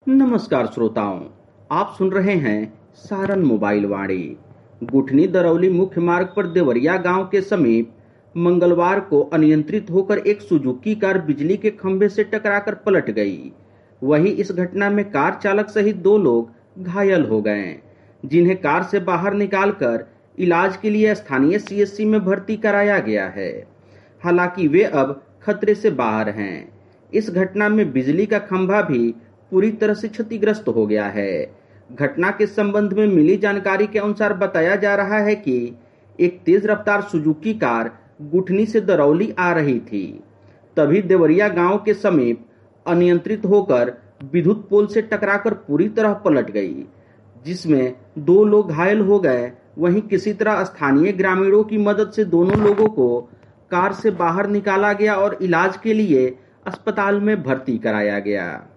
नमस्कार श्रोताओं, आप सुन रहे हैं सारन मोबाइल वाणी। गुठनी दरौली मुख्य मार्ग पर देवरिया गांव के समीप मंगलवार को अनियंत्रित होकर एक सुजुकी कार बिजली के खंभे से टकराकर पलट गई। वहीं इस घटना में कार चालक सहित 2 लोग घायल हो गए, जिन्हें कार से बाहर निकालकर इलाज के लिए स्थानीय सीएचसी में भर्ती कराया गया है। हालांकि वे अब खतरे से बाहर हैं। इस घटना में बिजली का खंभा भी पूरी तरह से क्षतिग्रस्त हो गया है। घटना के संबंध में मिली जानकारी के अनुसार बताया जा रहा है कि एक तेज रफ्तार सुजुकी कार गुठनी से दरौली आ रही थी, तभी देवरिया गांव के समीप अनियंत्रित होकर विद्युत पोल से टकराकर पूरी तरह पलट गई, जिसमें 2 लोग घायल हो गए। वहीं किसी तरह स्थानीय ग्रामीणों की मदद से दोनों लोगों को कार से बाहर निकाला गया और इलाज के लिए अस्पताल में भर्ती कराया गया।